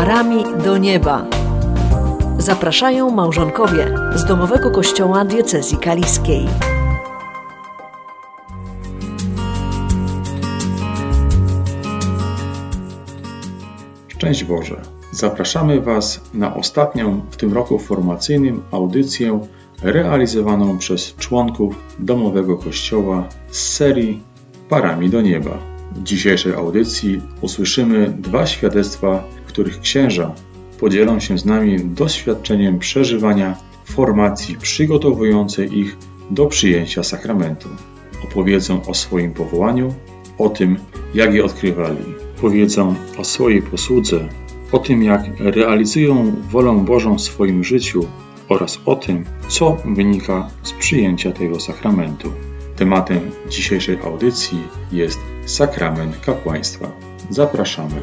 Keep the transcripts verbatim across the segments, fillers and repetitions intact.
Parami do nieba. Zapraszają małżonkowie z Domowego Kościoła Diecezji Kaliskiej. Szczęść Boże! Zapraszamy Was na ostatnią w tym roku formacyjnym audycję realizowaną przez członków Domowego Kościoła z serii Parami do nieba. W dzisiejszej audycji usłyszymy dwa świadectwa, w których księża podzielą się z nami doświadczeniem przeżywania formacji przygotowującej ich do przyjęcia sakramentu. Opowiedzą o swoim powołaniu, o tym, jak je odkrywali. Powiedzą o swojej posłudze, o tym, jak realizują wolę Bożą w swoim życiu oraz o tym, co wynika z przyjęcia tego sakramentu. Tematem dzisiejszej audycji jest sakrament kapłaństwa. Zapraszamy.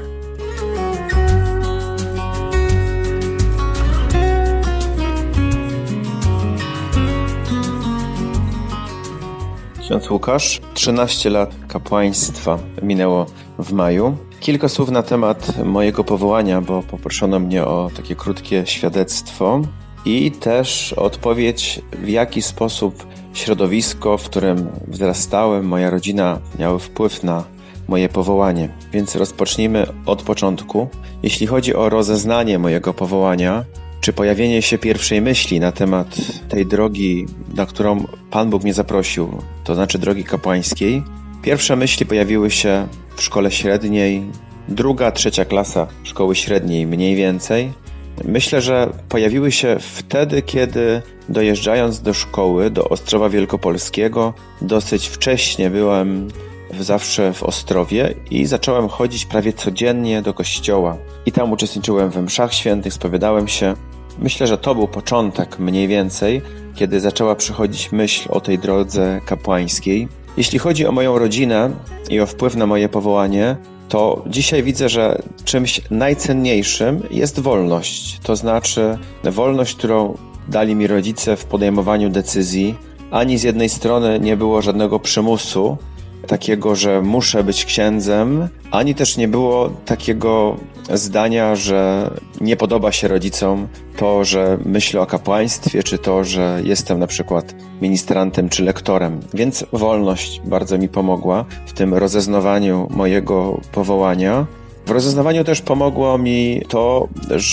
Ksiądz Łukasz, trzynaście lat kapłaństwa minęło w maju. Kilka słów na temat mojego powołania, bo poproszono mnie o takie krótkie świadectwo i też odpowiedź, w jaki sposób środowisko, w którym wzrastałem, moja rodzina miały wpływ na moje powołanie. Więc rozpocznijmy od początku. Jeśli chodzi o rozeznanie mojego powołania, czy pojawienie się pierwszej myśli na temat tej drogi, na którą Pan Bóg mnie zaprosił, to znaczy drogi kapłańskiej, pierwsze myśli pojawiły się w szkole średniej, druga, trzecia klasa szkoły średniej mniej więcej. Myślę, że pojawiły się wtedy, kiedy dojeżdżając do szkoły, do Ostrowa Wielkopolskiego, dosyć wcześnie byłem zawsze w Ostrowie i zacząłem chodzić prawie codziennie do kościoła. I tam uczestniczyłem we mszach świętych, spowiadałem się. Myślę, że to był początek mniej więcej, kiedy zaczęła przychodzić myśl o tej drodze kapłańskiej. Jeśli chodzi o moją rodzinę i o wpływ na moje powołanie, to dzisiaj widzę, że czymś najcenniejszym jest wolność. To znaczy wolność, którą dali mi rodzice w podejmowaniu decyzji. Ani z jednej strony nie było żadnego przymusu, takiego, że muszę być księdzem, ani też nie było takiego zdania, że nie podoba się rodzicom to, że myślę o kapłaństwie, czy to, że jestem na przykład ministrantem czy lektorem. Więc wolność bardzo mi pomogła w tym rozeznawaniu mojego powołania. W rozeznawaniu też pomogło mi to,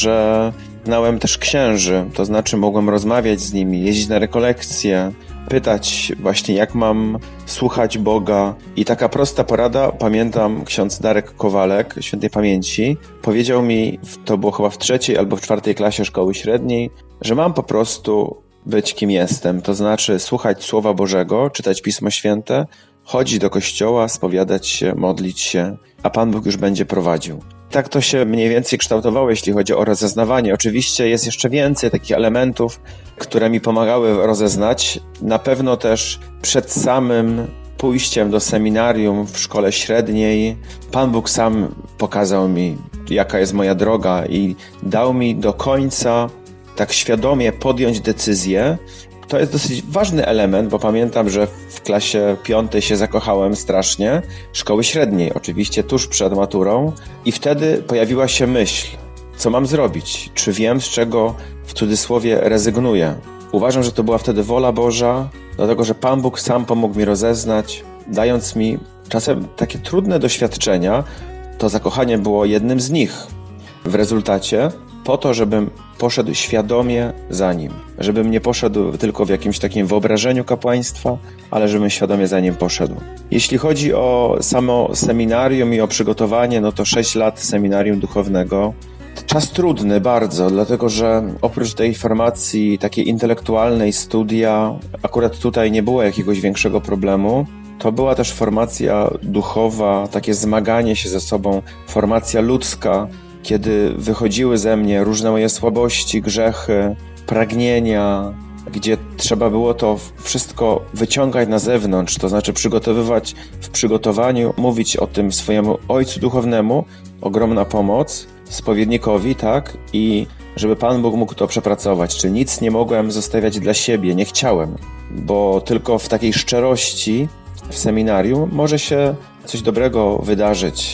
że znałem też księży, to znaczy mogłem rozmawiać z nimi, jeździć na rekolekcje, pytać właśnie, jak mam słuchać Boga. I taka prosta porada, pamiętam, ksiądz Darek Kowalek, świętej pamięci, powiedział mi, to było chyba w trzeciej albo w czwartej klasie szkoły średniej, że mam po prostu być kim jestem, to znaczy słuchać Słowa Bożego, czytać Pismo Święte, chodzić do kościoła, spowiadać się, modlić się, a Pan Bóg już będzie prowadził. Tak to się mniej więcej kształtowało, jeśli chodzi o rozeznawanie. Oczywiście jest jeszcze więcej takich elementów, które mi pomagały rozeznać. Na pewno też przed samym pójściem do seminarium w szkole średniej Pan Bóg sam pokazał mi, jaka jest moja droga i dał mi do końca tak świadomie podjąć decyzję. To jest dosyć ważny element, bo pamiętam, że w klasie piątej się zakochałem strasznie, szkoły średniej, oczywiście tuż przed maturą, i wtedy pojawiła się myśl, co mam zrobić, czy wiem, z czego w cudzysłowie rezygnuję. Uważam, że to była wtedy wola Boża, dlatego że Pan Bóg sam pomógł mi rozeznać, dając mi czasem takie trudne doświadczenia. To zakochanie było jednym z nich. W rezultacie po to, żebym poszedł świadomie za Nim. Żebym nie poszedł tylko w jakimś takim wyobrażeniu kapłaństwa, ale żebym świadomie za Nim poszedł. Jeśli chodzi o samo seminarium i o przygotowanie, no to sześć lat seminarium duchownego. Czas trudny bardzo, dlatego że oprócz tej formacji takiej intelektualnej, studia, akurat tutaj nie było jakiegoś większego problemu. To była też formacja duchowa, takie zmaganie się ze sobą, formacja ludzka, kiedy wychodziły ze mnie różne moje słabości, grzechy, pragnienia, gdzie trzeba było to wszystko wyciągać na zewnątrz, to znaczy przygotowywać w przygotowaniu, mówić o tym swojemu ojcu duchownemu, ogromna pomoc, spowiednikowi, tak, i żeby Pan Bóg mógł to przepracować, czyli nic nie mogłem zostawiać dla siebie, nie chciałem, bo tylko w takiej szczerości w seminarium może się coś dobrego wydarzyć.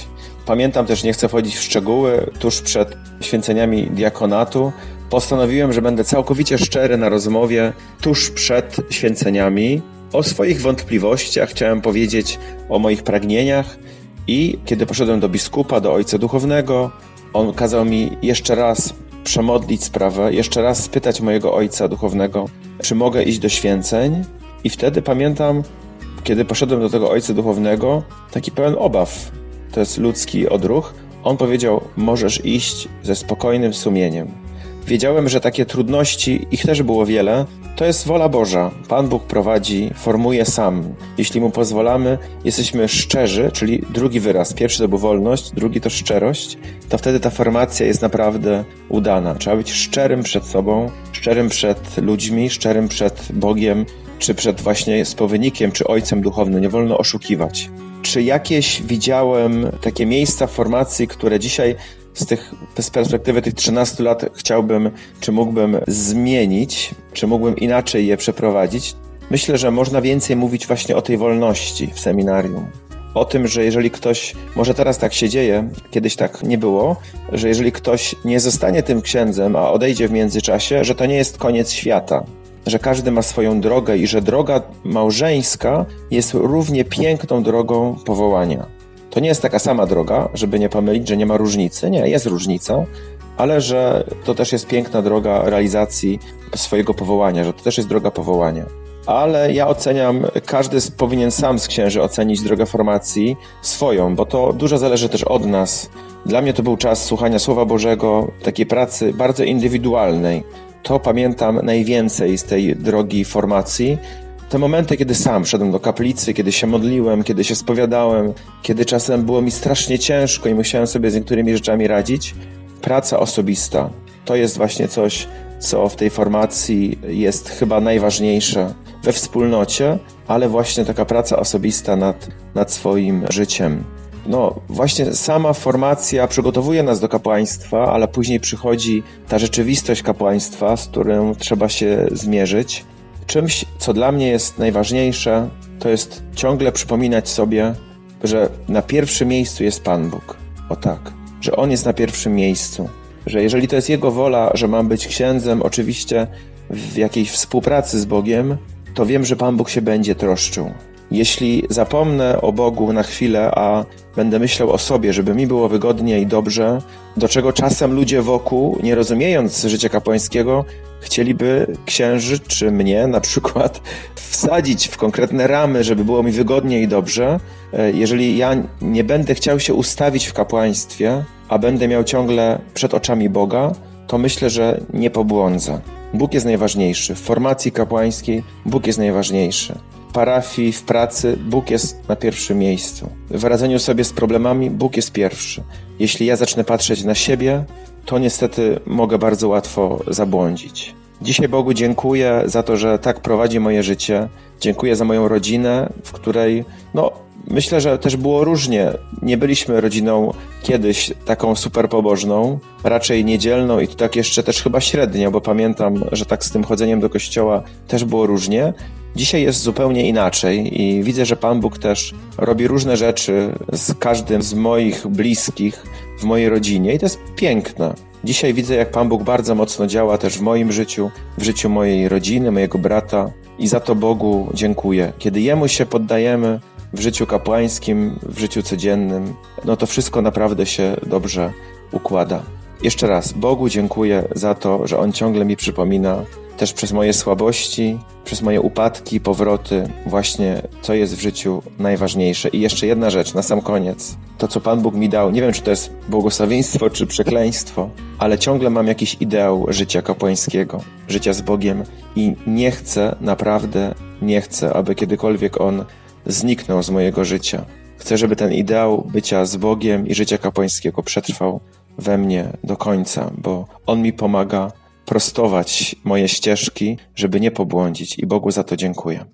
pamiętam też, nie chcę wchodzić w szczegóły, tuż przed święceniami diakonatu postanowiłem, że będę całkowicie szczery na rozmowie tuż przed święceniami. O swoich wątpliwościach chciałem powiedzieć, o moich pragnieniach i kiedy poszedłem do biskupa, do ojca duchownego, on kazał mi jeszcze raz przemodlić sprawę, jeszcze raz spytać mojego ojca duchownego, czy mogę iść do święceń. I wtedy pamiętam, kiedy poszedłem do tego ojca duchownego, taki pełen obaw, to jest ludzki odruch, on powiedział, możesz iść ze spokojnym sumieniem. Wiedziałem, że takie trudności, ich też było wiele, to jest wola Boża. Pan Bóg prowadzi, formuje sam. Jeśli Mu pozwalamy, jesteśmy szczerzy, czyli drugi wyraz. Pierwszy to był wolność, drugi to szczerość, to wtedy ta formacja jest naprawdę udana. Trzeba być szczerym przed sobą, szczerym przed ludźmi, szczerym przed Bogiem, czy przed właśnie spowiednikiem, czy ojcem duchownym. Nie wolno oszukiwać. Czy jakieś widziałem takie miejsca w formacji, które dzisiaj z, tych, z perspektywy tych trzynastu lat chciałbym, czy mógłbym zmienić, czy mógłbym inaczej je przeprowadzić? Myślę, że można więcej mówić właśnie o tej wolności w seminarium. O tym, że jeżeli ktoś, może teraz tak się dzieje, kiedyś tak nie było, że jeżeli ktoś nie zostanie tym księdzem, a odejdzie w międzyczasie, że to nie jest koniec świata. Że każdy ma swoją drogę i że droga małżeńska jest równie piękną drogą powołania. To nie jest taka sama droga, żeby nie pomylić, że nie ma różnicy. Nie, jest różnica, ale że to też jest piękna droga realizacji swojego powołania, że to też jest droga powołania. Ale ja oceniam, każdy powinien sam z księży ocenić drogę formacji swoją, bo to dużo zależy też od nas. Dla mnie to był czas słuchania Słowa Bożego, takiej pracy bardzo indywidualnej. To pamiętam najwięcej z tej drogi formacji. Te momenty, kiedy sam szedłem do kaplicy, kiedy się modliłem, kiedy się spowiadałem, kiedy czasem było mi strasznie ciężko i musiałem sobie z niektórymi rzeczami radzić. Praca osobista to jest właśnie coś, co w tej formacji jest chyba najważniejsze we wspólnocie, ale właśnie taka praca osobista nad, nad swoim życiem. No właśnie sama formacja przygotowuje nas do kapłaństwa, ale później przychodzi ta rzeczywistość kapłaństwa, z którą trzeba się zmierzyć. Czymś, co dla mnie jest najważniejsze, to jest ciągle przypominać sobie, że na pierwszym miejscu jest Pan Bóg. O tak, że On jest na pierwszym miejscu. Że jeżeli to jest Jego wola, że mam być księdzem, oczywiście w jakiejś współpracy z Bogiem, to wiem, że Pan Bóg się będzie troszczył. Jeśli zapomnę o Bogu na chwilę, a będę myślał o sobie, żeby mi było wygodnie i dobrze, do czego czasem ludzie wokół, nie rozumiejąc życia kapłańskiego, chcieliby księży czy mnie na przykład wsadzić w konkretne ramy, żeby było mi wygodnie i dobrze. Jeżeli ja nie będę chciał się ustawić w kapłaństwie, a będę miał ciągle przed oczami Boga, to myślę, że nie pobłądzę. Bóg jest najważniejszy. W formacji kapłańskiej Bóg jest najważniejszy. W parafii, w pracy Bóg jest na pierwszym miejscu. W radzeniu sobie z problemami Bóg jest pierwszy. Jeśli ja zacznę patrzeć na siebie, to niestety mogę bardzo łatwo zabłądzić. Dzisiaj Bogu dziękuję za to, że tak prowadzi moje życie. Dziękuję za moją rodzinę, w której, no, myślę, że też było różnie. Nie byliśmy rodziną kiedyś taką super pobożną, raczej niedzielną i to tak jeszcze też chyba średnio, bo pamiętam, że tak z tym chodzeniem do kościoła też było różnie. Dzisiaj jest zupełnie inaczej i widzę, że Pan Bóg też robi różne rzeczy z każdym z moich bliskich w mojej rodzinie i to jest piękne. Dzisiaj widzę, jak Pan Bóg bardzo mocno działa też w moim życiu, w życiu mojej rodziny, mojego brata i za to Bogu dziękuję. Kiedy Jemu się poddajemy w życiu kapłańskim, w życiu codziennym, no to wszystko naprawdę się dobrze układa. Jeszcze raz, Bogu dziękuję za to, że On ciągle mi przypomina też przez moje słabości, przez moje upadki, powroty, właśnie co jest w życiu najważniejsze. I jeszcze jedna rzecz, na sam koniec. To, co Pan Bóg mi dał, nie wiem, czy to jest błogosławieństwo, czy przekleństwo, ale ciągle mam jakiś ideał życia kapłańskiego, życia z Bogiem i nie chcę, naprawdę nie chcę, aby kiedykolwiek on zniknął z mojego życia. Chcę, żeby ten ideał bycia z Bogiem i życia kapłańskiego przetrwał we mnie do końca, bo on mi pomaga prostować moje ścieżki, żeby nie pobłądzić i Bogu za to dziękuję.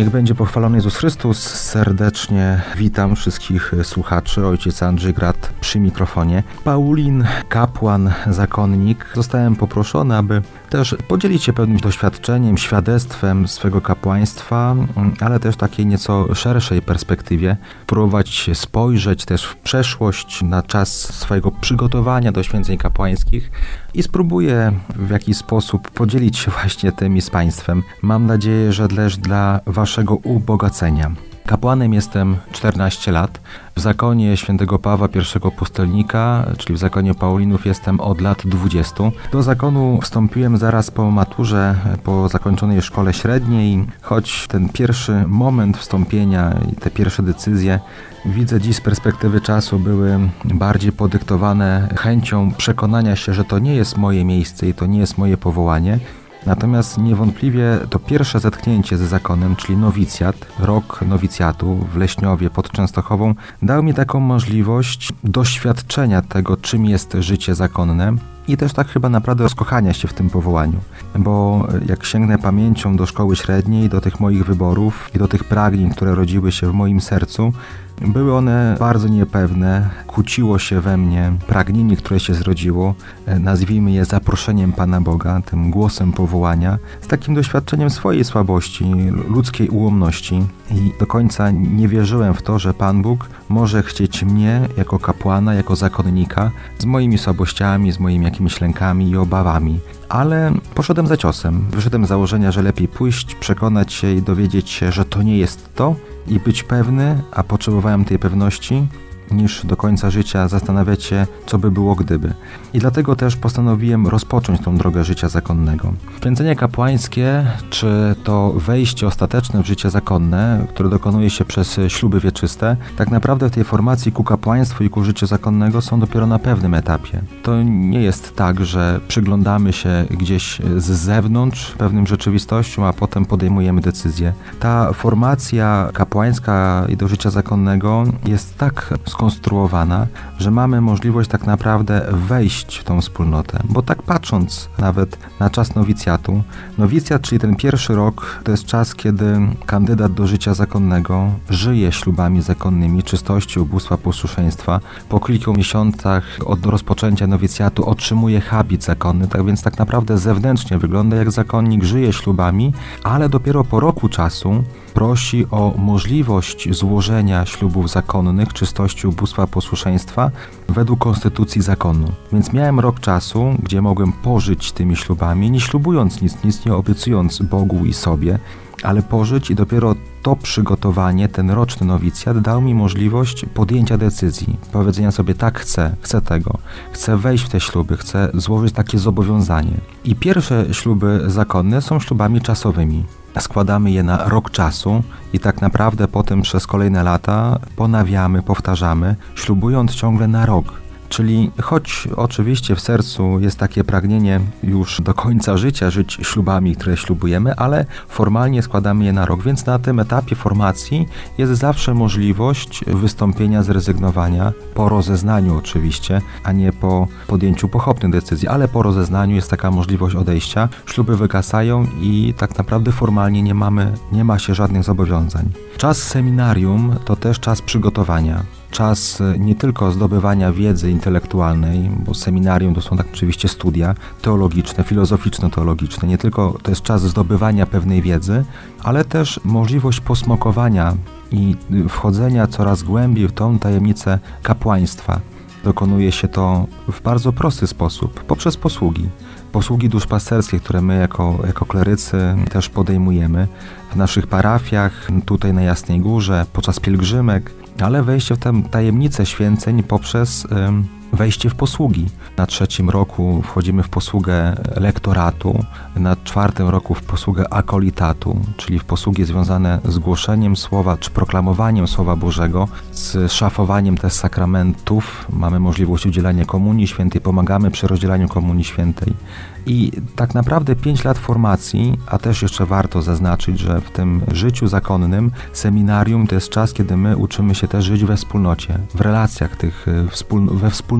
Niech będzie pochwalony Jezus Chrystus. Serdecznie witam wszystkich słuchaczy. Ojciec Andrzej Grad przy mikrofonie. Paulin, kapłan, zakonnik. Zostałem poproszony, aby też podzielić się pewnym doświadczeniem, świadectwem swego kapłaństwa, ale też takiej nieco szerszej perspektywie. Próbować spojrzeć też w przeszłość na czas swojego przygotowania do święceń kapłańskich i spróbuję w jakiś sposób podzielić się właśnie tym z Państwem. Mam nadzieję, że też dla Waszego ubogacenia. Kapłanem jestem czternaście lat. W zakonie świętego Pawła I Pustelnika, czyli w zakonie Paulinów, jestem od lat dwudziestu. Do zakonu wstąpiłem zaraz po maturze, po zakończonej szkole średniej, choć ten pierwszy moment wstąpienia i te pierwsze decyzje, widzę dziś z perspektywy czasu, były bardziej podyktowane chęcią przekonania się, że to nie jest moje miejsce i to nie jest moje powołanie. Natomiast niewątpliwie to pierwsze zetknięcie ze zakonem, czyli nowicjat, rok nowicjatu w Leśniowie pod Częstochową, dał mi taką możliwość doświadczenia tego, czym jest życie zakonne i też tak chyba naprawdę rozkochania się w tym powołaniu. Bo jak sięgnę pamięcią do szkoły średniej, do tych moich wyborów i do tych pragnień, które rodziły się w moim sercu, były one bardzo niepewne, kłóciło się we mnie pragnienie, które się zrodziło, nazwijmy je zaproszeniem Pana Boga, tym głosem powołania, z takim doświadczeniem swojej słabości, ludzkiej ułomności i do końca nie wierzyłem w to, że Pan Bóg może chcieć mnie jako kapłana, jako zakonnika, z moimi słabościami, z moimi jakimiś lękami i obawami. Ale poszedłem za ciosem, wyszedłem z założenia, że lepiej pójść, przekonać się i dowiedzieć się, że to nie jest to i być pewny, a potrzebowałem tej pewności, niż do końca życia zastanawiać się, co by było gdyby. I dlatego też postanowiłem rozpocząć tą drogę życia zakonnego. Święcenie kapłańskie, czy to wejście ostateczne w życie zakonne, które dokonuje się przez śluby wieczyste, tak naprawdę w tej formacji ku kapłaństwu i ku życiu zakonnego są dopiero na pewnym etapie. To nie jest tak, że przyglądamy się gdzieś z zewnątrz pewnym rzeczywistościom, a potem podejmujemy decyzję. Ta formacja kapłańska i do życia zakonnego jest tak skonstruowana, że mamy możliwość tak naprawdę wejść w tą wspólnotę. Bo tak patrząc nawet na czas nowicjatu, nowicjat, czyli ten pierwszy rok, to jest czas, kiedy kandydat do życia zakonnego żyje ślubami zakonnymi, czystości, ubóstwa, posłuszeństwa. Po kilku miesiącach od rozpoczęcia nowicjatu otrzymuje habit zakonny, tak więc tak naprawdę zewnętrznie wygląda jak zakonnik, żyje ślubami, ale dopiero po roku czasu prosi o możliwość złożenia ślubów zakonnych, czystości, ubóstwa, posłuszeństwa według konstytucji zakonu. Więc miałem rok czasu, gdzie mogłem pożyć tymi ślubami, nie ślubując nic, nic nie obiecując Bogu i sobie, ale pożyć i dopiero to przygotowanie, ten roczny nowicjat dał mi możliwość podjęcia decyzji, powiedzenia sobie tak chcę, chcę tego, chcę wejść w te śluby, chcę złożyć takie zobowiązanie. I pierwsze śluby zakonne są ślubami czasowymi. Składamy je na rok czasu i tak naprawdę potem przez kolejne lata ponawiamy, powtarzamy, ślubując ciągle na rok. Czyli choć oczywiście w sercu jest takie pragnienie już do końca życia żyć ślubami, które ślubujemy, ale formalnie składamy je na rok, więc na tym etapie formacji jest zawsze możliwość wystąpienia, zrezygnowania, po rozeznaniu oczywiście, a nie po podjęciu pochopnej decyzji, ale po rozeznaniu jest taka możliwość odejścia, śluby wygasają i tak naprawdę formalnie nie mamy, nie ma się żadnych zobowiązań. Czas seminarium to też czas przygotowania. Czas nie tylko zdobywania wiedzy intelektualnej, bo seminarium to są tak oczywiście studia teologiczne, filozoficzno-teologiczne. Nie tylko to jest czas zdobywania pewnej wiedzy, ale też możliwość posmakowania i wchodzenia coraz głębiej w tą tajemnicę kapłaństwa. Dokonuje się to w bardzo prosty sposób, poprzez posługi. Posługi duszpasterskie, które my jako, jako klerycy też podejmujemy w naszych parafiach, tutaj na Jasnej Górze, podczas pielgrzymek, ale wejście w tę tajemnicę święceń poprzez ym, wejście w posługi. Na trzecim roku wchodzimy w posługę lektoratu, na czwartym roku w posługę akolitatu, czyli w posługi związane z głoszeniem słowa, czy proklamowaniem Słowa Bożego, z szafowaniem też sakramentów. Mamy możliwość udzielania Komunii Świętej, pomagamy przy rozdzielaniu Komunii Świętej. I tak naprawdę pięć lat formacji, a też jeszcze warto zaznaczyć, że w tym życiu zakonnym seminarium to jest czas, kiedy my uczymy się też żyć we wspólnocie, w relacjach tych, we wspólnocie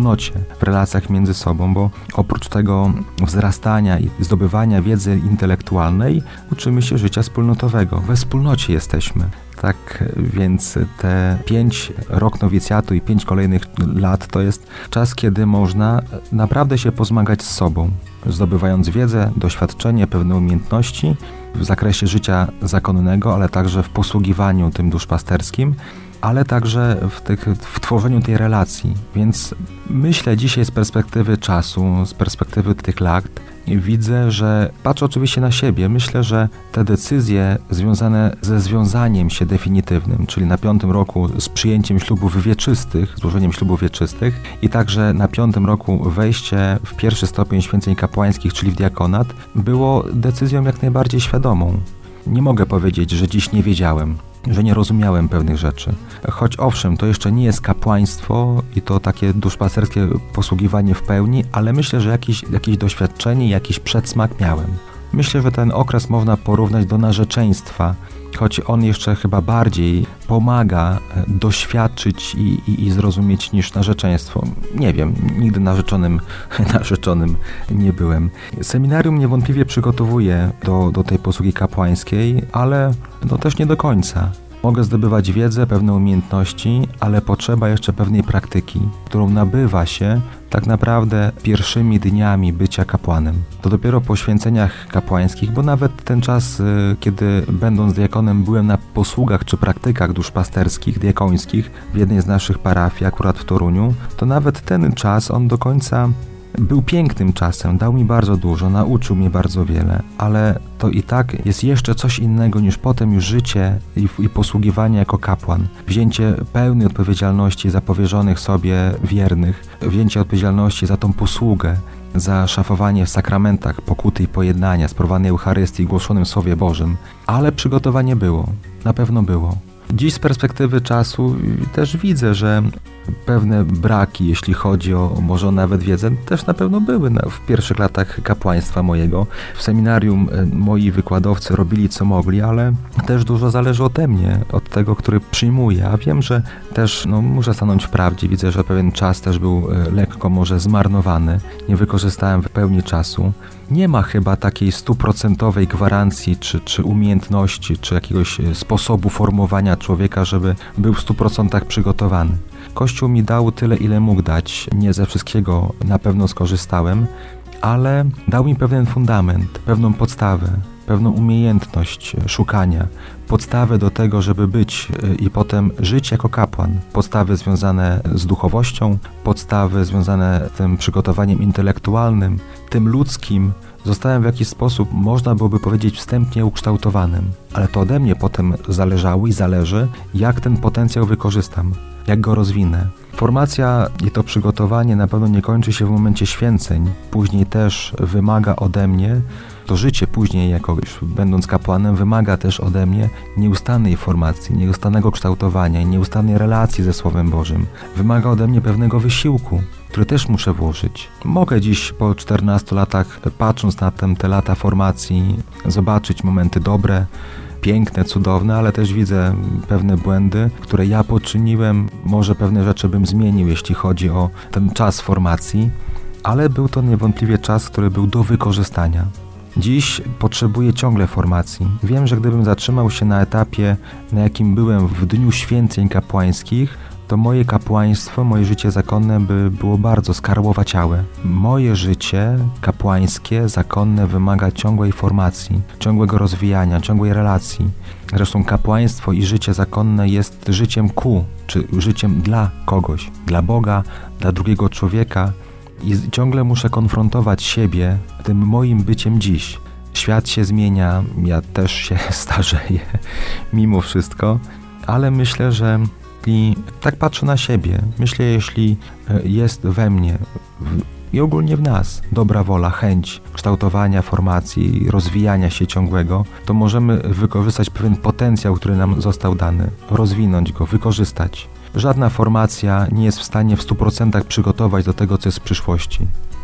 wspólnocie, w relacjach między sobą, bo oprócz tego wzrastania i zdobywania wiedzy intelektualnej uczymy się życia wspólnotowego. We wspólnocie jesteśmy. Tak więc te pięć rok nowicjatu i pięć kolejnych lat to jest czas, kiedy można naprawdę się pozmagać z sobą, zdobywając wiedzę, doświadczenie, pewne umiejętności w zakresie życia zakonnego, ale także w posługiwaniu tym duszpasterskim, ale także w, tych, w tworzeniu tej relacji. Więc myślę dzisiaj z perspektywy czasu, z perspektywy tych lat, widzę, że patrzę oczywiście na siebie, myślę, że te decyzje związane ze związaniem się definitywnym, czyli na piątym roku z przyjęciem ślubów wieczystych, złożeniem ślubów wieczystych i także na piątym roku wejście w pierwszy stopień święceń kapłańskich, czyli w diakonat, było decyzją jak najbardziej świadomą. Nie mogę powiedzieć, że dziś nie wiedziałem, że nie rozumiałem pewnych rzeczy. Choć owszem, to jeszcze nie jest kapłaństwo i to takie duszpasterskie posługiwanie w pełni, ale myślę, że jakieś, jakieś doświadczenie, jakiś przedsmak miałem. Myślę, że ten okres można porównać do narzeczeństwa, choć on jeszcze chyba bardziej pomaga doświadczyć i, i, i zrozumieć niż narzeczeństwo. Nie wiem, nigdy narzeczonym, narzeczonym nie byłem. Seminarium niewątpliwie przygotowuje do, do tej posługi kapłańskiej, ale no też nie do końca. Mogę zdobywać wiedzę, pewne umiejętności, ale potrzeba jeszcze pewnej praktyki, którą nabywa się tak naprawdę pierwszymi dniami bycia kapłanem. To dopiero po święceniach kapłańskich, bo nawet ten czas, kiedy będąc diakonem byłem na posługach czy praktykach duszpasterskich, diakońskich w jednej z naszych parafii, akurat w Toruniu, to nawet ten czas on do końca był pięknym czasem, dał mi bardzo dużo, nauczył mnie bardzo wiele, ale to i tak jest jeszcze coś innego niż potem już życie i, i posługiwanie jako kapłan. Wzięcie pełnej odpowiedzialności za powierzonych sobie wiernych, wzięcie odpowiedzialności za tą posługę, za szafowanie w sakramentach pokuty i pojednania, sprawowanej Eucharystii i głoszonym Słowie Bożym. Ale przygotowanie było, na pewno było. Dziś z perspektywy czasu też widzę, że pewne braki, jeśli chodzi o może nawet wiedzę, też na pewno były na, w pierwszych latach kapłaństwa mojego. W seminarium moi wykładowcy robili co mogli, ale też dużo zależy ode mnie, od tego, który przyjmuje. A wiem, że też no, muszę stanąć w prawdzie. Widzę, że pewien czas też był lekko może zmarnowany. Nie wykorzystałem w pełni czasu. Nie ma chyba takiej stuprocentowej gwarancji, czy, czy umiejętności, czy jakiegoś sposobu formowania człowieka, żeby był w stu procentach przygotowany. Kościół mi dał tyle, ile mógł dać. Nie ze wszystkiego na pewno skorzystałem, ale dał mi pewien fundament, pewną podstawę, pewną umiejętność szukania, podstawę do tego, żeby być i potem żyć jako kapłan. Podstawy związane z duchowością, podstawy związane z tym przygotowaniem intelektualnym, tym ludzkim. Zostałem w jakiś sposób, można byłoby powiedzieć, wstępnie ukształtowanym, ale to ode mnie potem zależało i zależy, jak ten potencjał wykorzystam, jak go rozwinę. Formacja i to przygotowanie na pewno nie kończy się w momencie święceń. Później też wymaga ode mnie, to życie później, jako już będąc kapłanem, wymaga też ode mnie nieustannej formacji, nieustannego kształtowania, nieustannej relacji ze Słowem Bożym. Wymaga ode mnie pewnego wysiłku, który też muszę włożyć. Mogę dziś po czternastu latach, patrząc na te, te lata formacji, zobaczyć momenty dobre, piękne, cudowne, ale też widzę pewne błędy, które ja poczyniłem. Może pewne rzeczy bym zmienił, jeśli chodzi o ten czas formacji, ale był to niewątpliwie czas, który był do wykorzystania. Dziś potrzebuję ciągle formacji. Wiem, że gdybym zatrzymał się na etapie, na jakim byłem w dniu święceń kapłańskich, to moje kapłaństwo, moje życie zakonne by było bardzo skarłowaciałe. Moje życie kapłańskie, zakonne wymaga ciągłej formacji, ciągłego rozwijania, ciągłej relacji. Zresztą kapłaństwo i życie zakonne jest życiem ku, czy życiem dla kogoś, dla Boga, dla drugiego człowieka. I ciągle muszę konfrontować siebie tym moim byciem dziś. Świat się zmienia, ja też się starzeję mimo wszystko, ale myślę, że i tak patrzę na siebie. Myślę, jeśli jest we mnie w, i ogólnie w nas dobra wola, chęć kształtowania formacji, rozwijania się ciągłego, to możemy wykorzystać pewien potencjał, który nam został dany, rozwinąć go, wykorzystać. Żadna formacja nie jest w stanie w stu procentach przygotować do tego, co jest w przyszłości,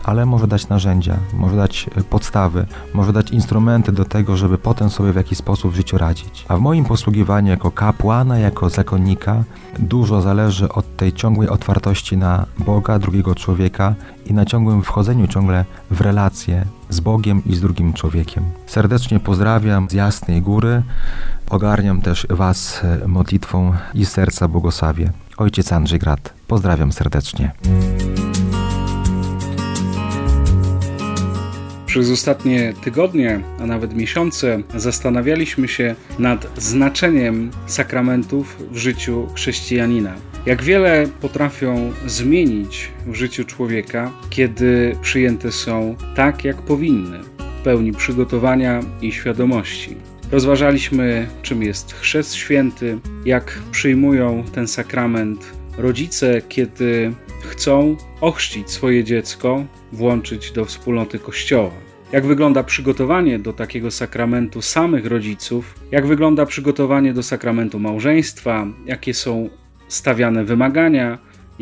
ale może dać narzędzia, może dać podstawy, może dać instrumenty do tego, żeby potem sobie w jakiś sposób w życiu radzić. A w moim posługiwaniu jako kapłana, jako zakonnika dużo zależy od tej ciągłej otwartości na Boga, drugiego człowieka i na ciągłym wchodzeniu ciągle w relacje z Bogiem i z drugim człowiekiem. Serdecznie pozdrawiam z Jasnej Góry. Ogarniam też Was modlitwą i z serca błogosławię. Ojciec Andrzej Grad. Pozdrawiam serdecznie. Przez ostatnie tygodnie, a nawet miesiące zastanawialiśmy się nad znaczeniem sakramentów w życiu chrześcijanina. Jak wiele potrafią zmienić w życiu człowieka, kiedy przyjęte są tak, jak powinny, w pełni przygotowania i świadomości. Rozważaliśmy, czym jest chrzest święty, jak przyjmują ten sakrament rodzice, kiedy chcą ochrzcić swoje dziecko, włączyć do wspólnoty Kościoła. Jak wygląda przygotowanie do takiego sakramentu samych rodziców, jak wygląda przygotowanie do sakramentu małżeństwa, jakie są stawiane wymagania,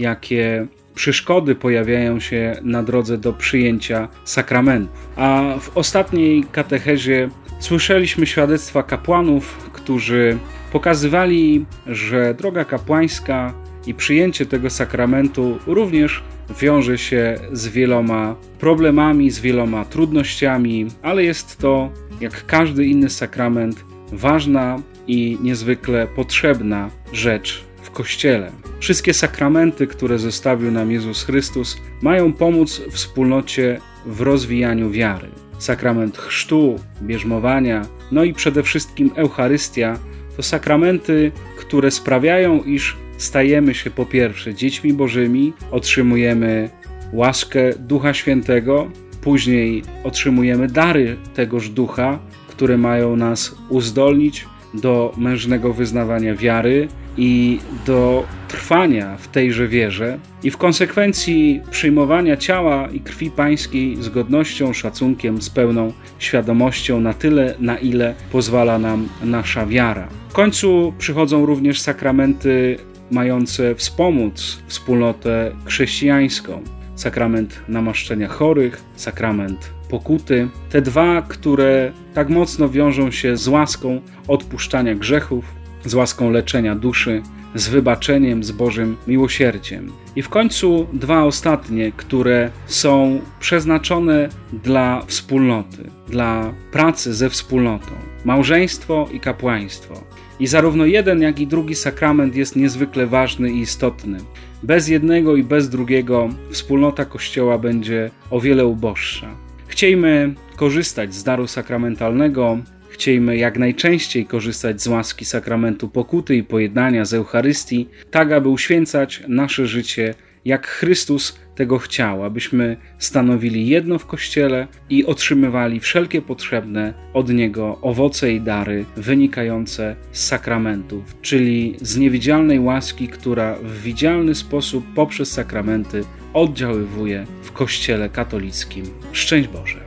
jakie przeszkody pojawiają się na drodze do przyjęcia sakramentów. A w ostatniej katechezie słyszeliśmy świadectwa kapłanów, którzy pokazywali, że droga kapłańska i przyjęcie tego sakramentu również wiąże się z wieloma problemami, z wieloma trudnościami, ale jest to, jak każdy inny sakrament, ważna i niezwykle potrzebna rzecz w Kościele. Wszystkie sakramenty, które zostawił nam Jezus Chrystus, mają pomóc wspólnocie w rozwijaniu wiary. Sakrament chrztu, bierzmowania, no i przede wszystkim Eucharystia to sakramenty, które sprawiają, iż stajemy się po pierwsze dziećmi Bożymi, otrzymujemy łaskę Ducha Świętego, później otrzymujemy dary tegoż Ducha, które mają nas uzdolnić do mężnego wyznawania wiary i do trwania w tejże wierze i w konsekwencji przyjmowania ciała i krwi Pańskiej z godnością, szacunkiem, z pełną świadomością na tyle, na ile pozwala nam nasza wiara. W końcu przychodzą również sakramenty mające wspomóc wspólnotę chrześcijańską. Sakrament namaszczenia chorych, sakrament pokuty. Te dwa, które tak mocno wiążą się z łaską odpuszczania grzechów, z łaską leczenia duszy, z wybaczeniem, z Bożym miłosierdziem. I w końcu dwa ostatnie, które są przeznaczone dla wspólnoty, dla pracy ze wspólnotą. Małżeństwo i kapłaństwo. I zarówno jeden, jak i drugi sakrament jest niezwykle ważny i istotny. Bez jednego i bez drugiego wspólnota Kościoła będzie o wiele uboższa. Chciejmy korzystać z daru sakramentalnego, chciejmy jak najczęściej korzystać z łaski sakramentu pokuty i pojednania, z Eucharystii, tak aby uświęcać nasze życie, jak Chrystus tego chciał, abyśmy stanowili jedno w Kościele i otrzymywali wszelkie potrzebne od Niego owoce i dary wynikające z sakramentów, czyli z niewidzialnej łaski, która w widzialny sposób poprzez sakramenty oddziaływuje w Kościele katolickim. Szczęść Boże!